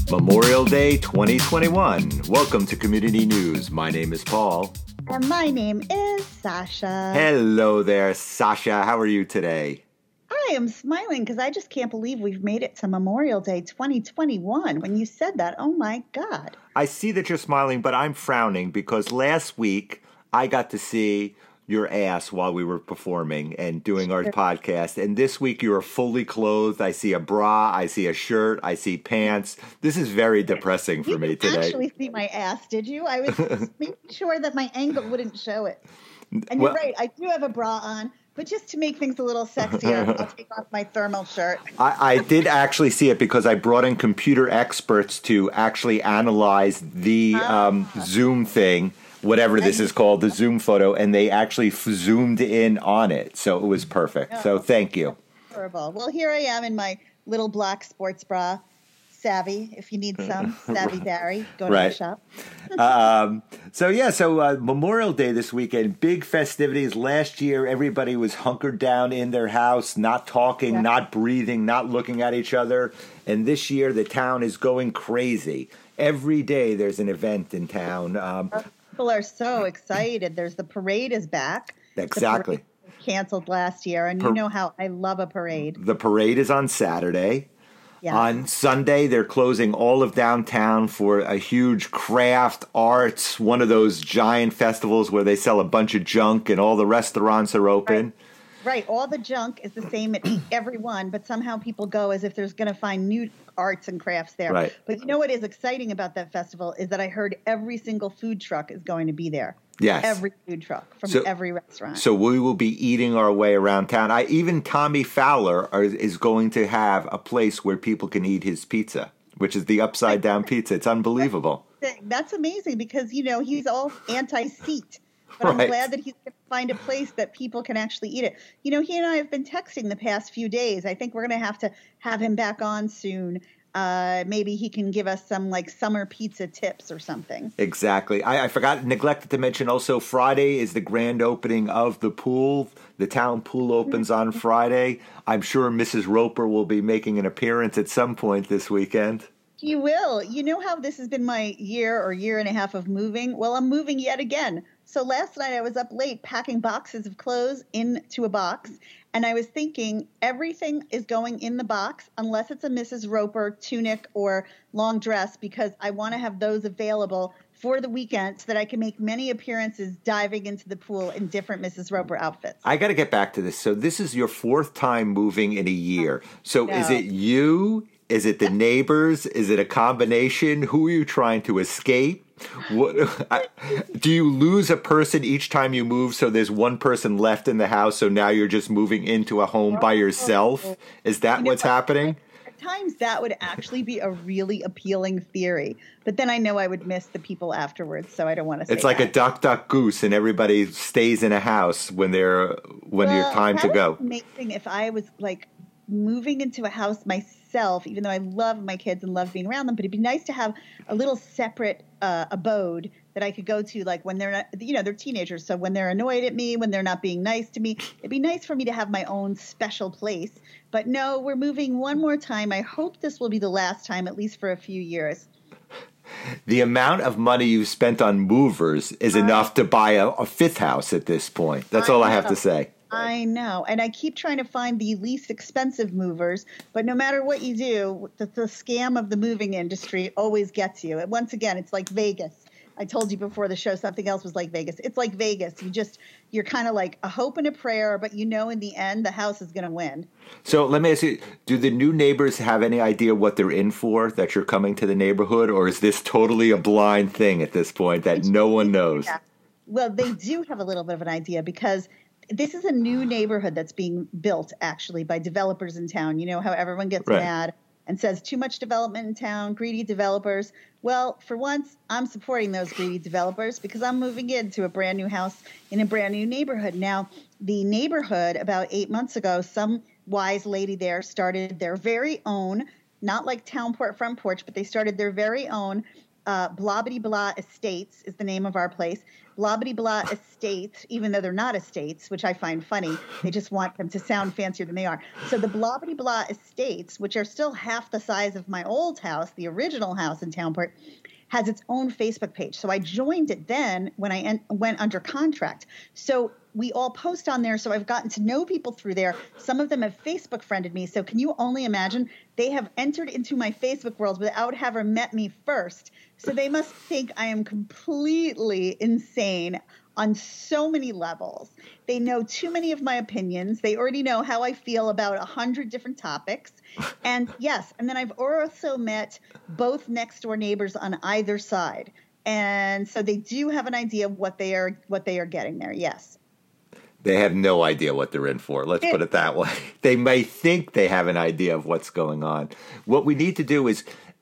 Memorial Day 2021. Welcome to Community News. My name is Paul. And my name is Sasha. Hello there, Sasha. How are you today? I am smiling because I just can't believe we've made it to Memorial Day 2021. When you said that, oh my God. I see that you're smiling, but I'm frowning because last week I got to see your ass while we were performing and doing our podcast. And this week you are fully clothed. I see a bra, I see a shirt, I see pants. This is very depressing for me today. You actually see my ass, did you? I was making sure that my angle wouldn't show it. And you're right, I do have a bra on. But just to make things a little sexier, I'll take off my thermal shirt. I did actually see it because I brought in computer experts to actually analyze the Zoom thing, whatever this is called, the Zoom photo, and they actually zoomed in on it. So it was perfect. Oh, so thank you. Horrible. Well, here I am in my little black sports bra. Savvy, if you need some. Savvy Barry, go to the shop. So Memorial Day this weekend, big festivities. Last year, everybody was hunkered down in their house, not talking, not breathing, not looking at each other. And this year, the town is going crazy. Every day, there's an event in town. People are so excited. The parade is back. Exactly. The parade was canceled last year, and you know how I love a parade. The parade is on Saturday. Yes. On Sunday, they're closing all of downtown for a huge craft arts, one of those giant festivals where they sell a bunch of junk and all the restaurants are open. Right. All the junk is the same at every one, but somehow people go as if there's going to find new arts and crafts there. Right. But you know what is exciting about that festival is that I heard every single food truck is going to be there. Yes. Every food truck from every restaurant. So we will be eating our way around town. Even Tommy Fowler is going to have a place where people can eat his pizza, which is the upside down pizza. It's unbelievable. That's amazing because, he's all anti-seat. But I'm glad that he's going to find a place that people can actually eat it. He and I have been texting the past few days. I think we're going to have him back on soon. Maybe he can give us some summer pizza tips or something. Exactly. I neglected to mention also Friday is the grand opening of the pool. The town pool opens on Friday. I'm sure Mrs. Roper will be making an appearance at some point this weekend. He will. You know how this has been my year or year and a half of moving? Well, I'm moving yet again. So last night I was up late packing boxes of clothes into a box, and I was thinking everything is going in the box unless it's a Mrs. Roper tunic or long dress because I want to have those available for the weekend so that I can make many appearances diving into the pool in different Mrs. Roper outfits. I got to get back to this. So this is your fourth time moving in a year. So is it you? Is it the neighbors? Is it a combination? Who are you trying to escape? Do you lose a person each time you move so there's one person left in the house so now you're just moving into a home by yourself? Is that what's happening? At times that would actually be a really appealing theory. But then I know I would miss the people afterwards, so I don't want to say It's like that. a duck, duck, goose, and everybody stays in a house when you're time to go. That would be amazing if I was moving into a house myself, even though I love my kids and love being around them, but it'd be nice to have a little separate abode that I could go to when they're not, they're teenagers. So when they're annoyed at me, when they're not being nice to me, it'd be nice for me to have my own special place. But no, we're moving one more time. I hope this will be the last time, at least for a few years. The amount of money you've spent on movers is enough to buy a fifth house at this point. That's all I have to say. I know. And I keep trying to find the least expensive movers, but no matter what you do, the scam of the moving industry always gets you. And once again, it's like Vegas. I told you before the show something else was like Vegas. It's like Vegas. You're kind of like a hope and a prayer, but in the end, the house is going to win. So let me ask you, do the new neighbors have any idea what they're in for, that you're coming to the neighborhood, or is this totally a blind thing at this point that no one knows? Yeah. Well, they do have a little bit of an idea because this is a new neighborhood that's being built, actually, by developers in town. You know how everyone gets mad and says too much development in town, greedy developers. Well, for once, I'm supporting those greedy developers because I'm moving into a brand new house in a brand new neighborhood. Now, the neighborhood, about 8 months ago, some wise lady there started their very own, not like Townport Front Porch, but they started their very own Blah Bitty Blah Estates is the name of our place. blah blah blah estates, even though they're not estates, which I find funny. They just want them to sound fancier than they are. So the blah blah blah estates, which are still half the size of my old house, the original house in Townport, has its own Facebook page. So I joined it then when I went under contract. So we all post on there. So I've gotten to know people through there. Some of them have Facebook friended me. So can you only imagine? They have entered into my Facebook world without having met me first. So they must think I am completely insane on so many levels. They know too many of my opinions. They already know how I feel about 100 different topics. And yes, and then I've also met both next door neighbors on either side. And so they do have an idea of what they are getting there. Yes. They have no idea what they're in for. Let's put it that way. They may think they have an idea of what's going on. What we need to do is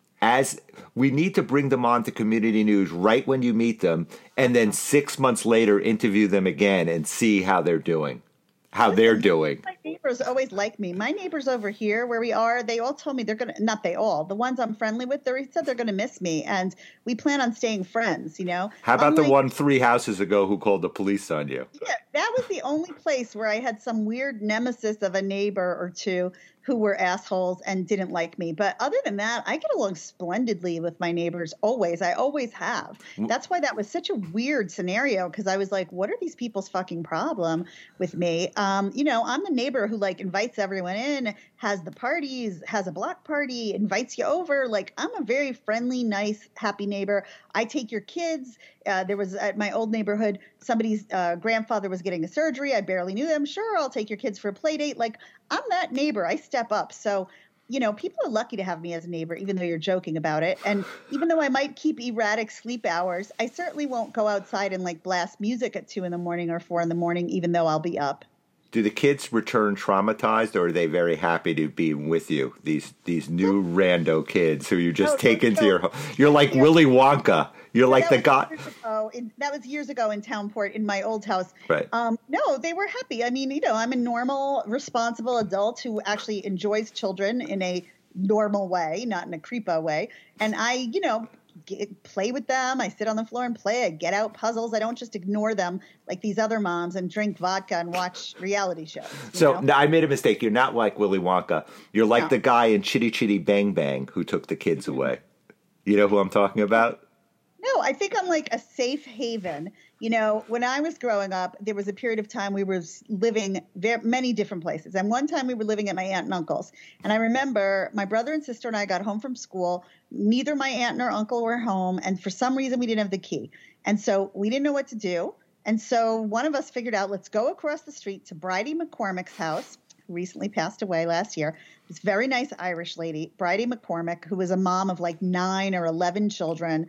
we need to bring them on to Community News right when you meet them, and then 6 months later interview them again and see how they're doing. My neighbors always like me. My neighbors over here where we are, they all told me they're going to, not they all, the ones I'm friendly with, they said they're going to miss me. And we plan on staying friends, you know. How about the one 3 houses ago who called the police on you? Yeah, that was the only place where I had some weird nemesis of a neighbor or two who were assholes and didn't like me. But other than that, I get along splendidly with my neighbors always. I always have. That's why that was such a weird scenario, because I was like, what are these people's fucking problem with me? You know, I'm the neighbor who like invites everyone in, has the parties, has a block party, invites you over. Like, I'm a very friendly, nice, happy neighbor. I take your kids. There was at my old neighborhood, somebody's grandfather was getting a surgery. I barely knew them. Sure, I'll take your kids for a play date. Like, I'm that neighbor. I step up. So, you know, people are lucky to have me as a neighbor, even though you're joking about it. And even though I might keep erratic sleep hours, I certainly won't go outside and like blast music at 2 a.m. or 4 a.m, even though I'll be up. Do the kids return traumatized, or are they very happy to be with you? These new rando kids who you just take into your home. You're like Willy Wonka. You're like the guy. That was years ago in Townport in my old house. Right. No, they were happy. I mean, you know, I'm a normal, responsible adult who actually enjoys children in a normal way, not in a creepo way. And I, you know, play with them. I sit on the floor and play. I get out puzzles. I don't just ignore them like these other moms and drink vodka and watch reality shows. So I made a mistake. You're not like Willy Wonka. You're like the guy in Chitty Chitty Bang Bang who took the kids away. You know who I'm talking about? No, I think I'm like a safe haven. You know, when I was growing up, there was a period of time we were living many different places. And one time we were living at my aunt and uncle's. And I remember my brother and sister and I got home from school. Neither my aunt nor uncle were home. And for some reason, we didn't have the key. And so we didn't know what to do. And so one of us figured out, let's go across the street to Bridie McCormick's house, who recently passed away last year. This very nice Irish lady, Bridie McCormick, who was a mom of like 9 or 11 children.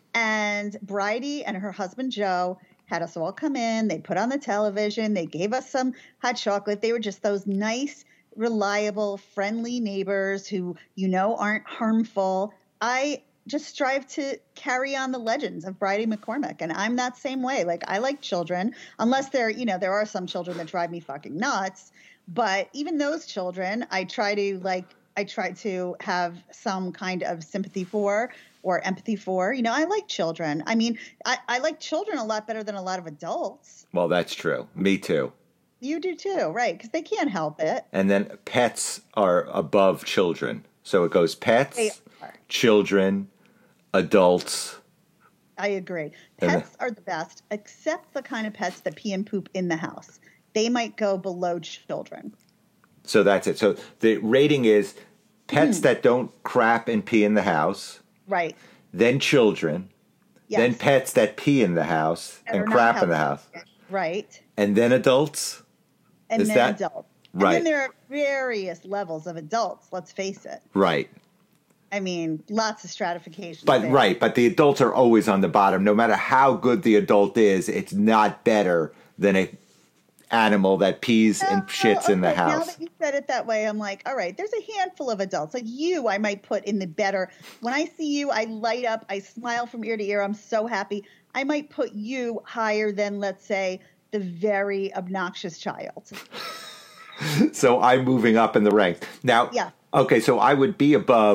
And Bridie and her husband, Joe, had us all come in. They put on the television. They gave us some hot chocolate. They were just those nice, reliable, friendly neighbors who, you know, aren't harmful. I just strive to carry on the legends of Bridie McCormick. And I'm that same way. Like, I like children, unless they're, you know, there are some children that drive me fucking nuts. But even those children, I try to have some kind of sympathy for or empathy for. You know, I like children. I mean, I like children a lot better than a lot of adults. Well, that's true. Me too. You do too, right? Because they can't help it. And then pets are above children. So it goes pets, children, adults. I agree. Pets are the best, except the kind of pets that pee and poop in the house. They might go below children. So that's it. So the rating is pets that don't crap and pee in the house. Right. Then children. Yes. Then pets that pee in the house and crap in the house. Right. And then adults. And then adults. Right. And then there are various levels of adults, let's face it. Right. I mean, lots of stratification. But the adults are always on the bottom. No matter how good the adult is, it's not better than a animal that pees and shits in the house. Now that you said it that way, I'm like, all right, there's a handful of adults. Like you, I might put in the better. When I see you, I light up. I smile from ear to ear. I'm so happy. I might put you higher than, let's say, the very obnoxious child. So I'm moving up in the ranks. Now, okay, so I would be above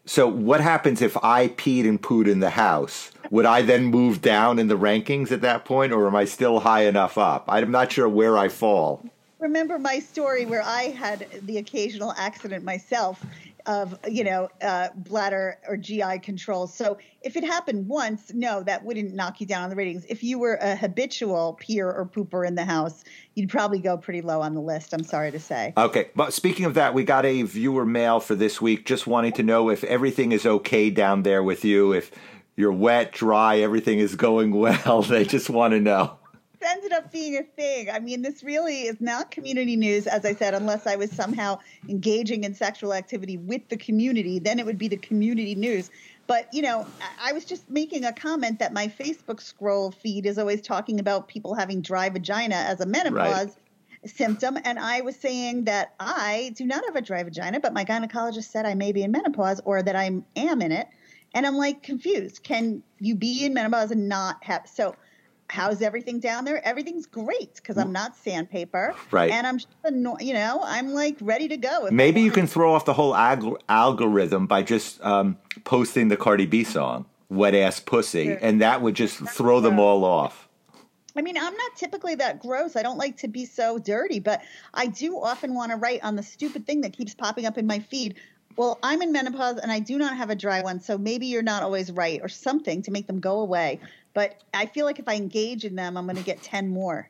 So what happens if I peed and pooed in the house? Would I then move down in the rankings at that point, or am I still high enough up? I'm not sure where I fall. Remember my story where I had the occasional accident myself of, bladder or GI control. So if it happened once, no, that wouldn't knock you down on the ratings. If you were a habitual peer or pooper in the house, you'd probably go pretty low on the list, I'm sorry to say. Okay, but speaking of that, we got a viewer mail for this week, just wanting to know if everything is okay down there with you, if you're wet, dry, everything is going well. They just want to know. Ended up being a thing. I mean, this really is not community news, as I said, unless I was somehow engaging in sexual activity with the community, then it would be the community news. But, I was just making a comment that my Facebook scroll feed is always talking about people having dry vagina as a menopause symptom. And I was saying that I do not have a dry vagina, but my gynecologist said I may be in menopause or that I am in it. And I'm like confused. Can you be in menopause and not have? So how's everything down there? Everything's great because I'm not sandpaper. Right. And I'm just, I'm like ready to go. Maybe you can throw off the whole algorithm by just posting the Cardi B song, Wet Ass Pussy, sure. And that would just throw them all off. I mean, I'm not typically that gross. I don't like to be so dirty, but I do often want to write on the stupid thing that keeps popping up in my feed. Well, I'm in menopause and I do not have a dry one, so maybe you're not always right or something to make them go away. But I feel like if I engage in them, I'm going to get 10 more,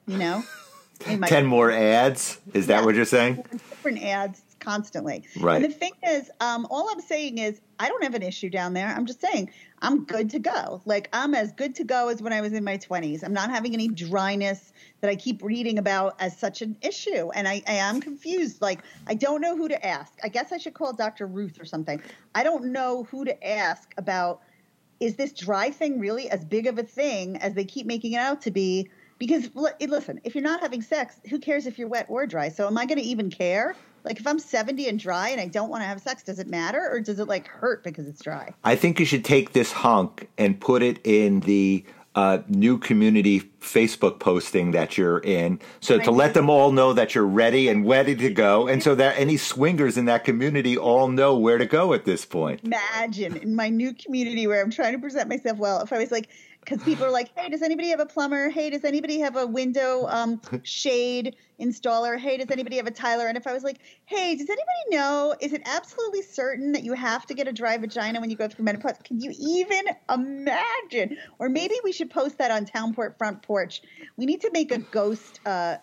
10 more ads? Is that what you're saying? Different ads constantly. Right. And the thing is, all I'm saying is I don't have an issue down there. I'm just saying I'm good to go. Like I'm as good to go as when I was in my 20s. I'm not having any dryness that I keep reading about as such an issue. And I am confused. Like I don't know who to ask. I guess I should call Dr. Ruth or something. I don't know who to ask about, is this dry thing really as big of a thing as they keep making it out to be? Because listen, if you're not having sex, who cares if you're wet or dry? So am I going to even care? Like if I'm 70 and dry and I don't want to have sex, does it matter or does it like hurt because it's dry? I think you should take this hunk and put it in the new community Facebook posting that you're in. So to let them all know that you're ready and ready to go. And so that any swingers in that community all know where to go at this point. Imagine in my new community where I'm trying to present myself well, if I was like, because people are like, hey, does anybody have a plumber? Hey, does anybody have a window shade installer? Hey, does anybody have a tiler? And if I was like, hey, does anybody know, is it absolutely certain that you have to get a dry vagina when you go through menopause? Can you even imagine? Or maybe we should post that on Townport Front Porch. We need to make a ghost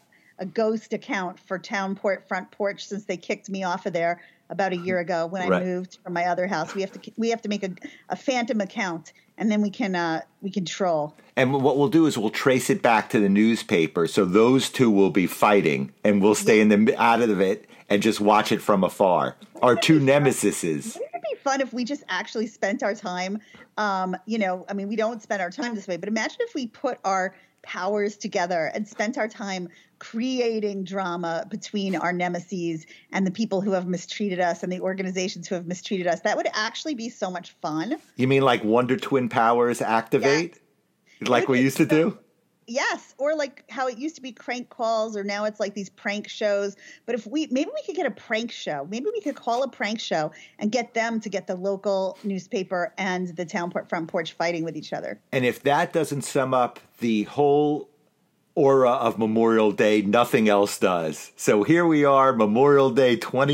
account for Townport Front Porch since they kicked me off of there about a year ago when I moved from my other house. We have to make a phantom account, and then we can troll. And what we'll do is we'll trace it back to the newspaper, so those two will be fighting, and we'll stay out of it and just watch it from afar. Our two nemesises. Wouldn't it be fun if we just actually spent our time? We don't spend our time this way, but imagine if we put our powers together and spent our time creating drama between our nemeses and the people who have mistreated us and the organizations who have mistreated us. That would actually be so much fun. You mean like Wonder Twin powers activate? Yes. Like we used to do? Yes, or like how it used to be crank calls, or now it's like these prank shows. But maybe we could get a prank show. Maybe we could call a prank show and get them to get the local newspaper and the Townport Front Porch fighting with each other. And if that doesn't sum up the whole aura of Memorial Day, nothing else does. So here we are, Memorial Day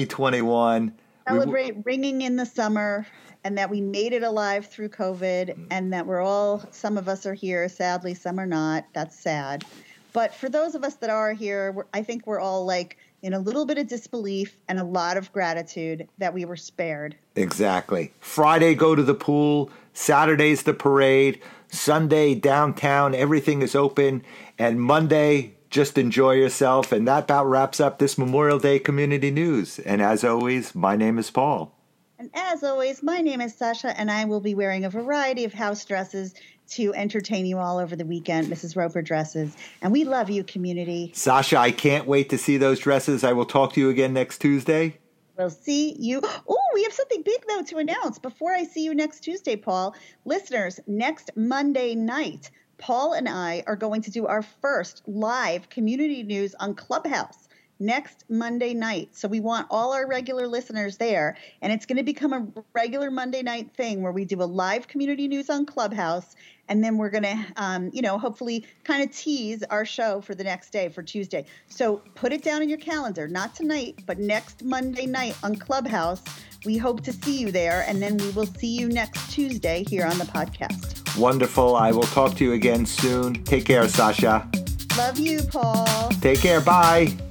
2021. Celebrate ringing in the summer, and that we made it alive through COVID, and that some of us are here, sadly, some are not. That's sad. But for those of us that are here, I think we're all like in a little bit of disbelief and a lot of gratitude that we were spared. Exactly. Friday, go to the pool. Saturday's the parade. Sunday, downtown, everything is open. And Monday, just enjoy yourself. And that about wraps up this Memorial Day Community News. And as always, my name is Paul. And as always, my name is Sasha, and I will be wearing a variety of house dresses to entertain you all over the weekend, Mrs. Roper dresses. And we love you, community. Sasha, I can't wait to see those dresses. I will talk to you again next Tuesday. We'll see you. Oh, we have something big, though, to announce. Before I see you next Tuesday, Paul, listeners, next Monday night, Paul and I are going to do our first live community news on Clubhouse. next Monday night. So we want all our regular listeners there. And it's going to become a regular Monday night thing where we do a live community news on Clubhouse. And then we're going to, hopefully kind of tease our show for the next day, for Tuesday. So put it down in your calendar, not tonight, but next Monday night on Clubhouse. We hope to see you there. And then we will see you next Tuesday here on the podcast. Wonderful. I will talk to you again soon. Take care, Sasha. Love you, Paul. Take care. Bye.